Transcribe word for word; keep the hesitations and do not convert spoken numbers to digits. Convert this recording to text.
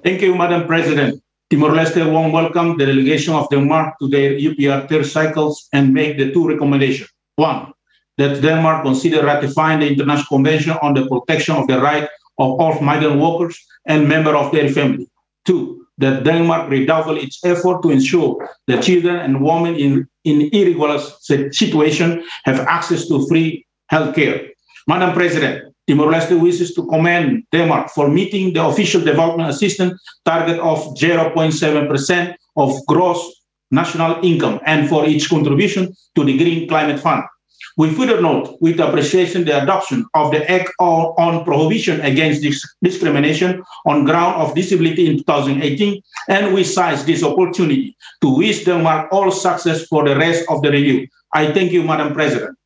Thank you, Madam President. Timor-Leste warm welcome the delegation of Denmark to their U P R third cycles and make the two recommendations. One, that Denmark consider ratifying the International Convention on the Protection of the Right of all migrant workers and members of their family. Two, that Denmark redouble its effort to ensure that children and women in, in irregular situations have access to free health care. Madam President, Timor-Leste wishes to commend Denmark for meeting the official development assistance target of zero point seven percent of gross national income and for its contribution to the Green Climate Fund. We further note with appreciation the adoption of the Act on Prohibition Against Discrimination on Ground of Disability in two thousand eighteen, and we seize this opportunity to wish Denmark all success for the rest of the review. I thank you, Madam President.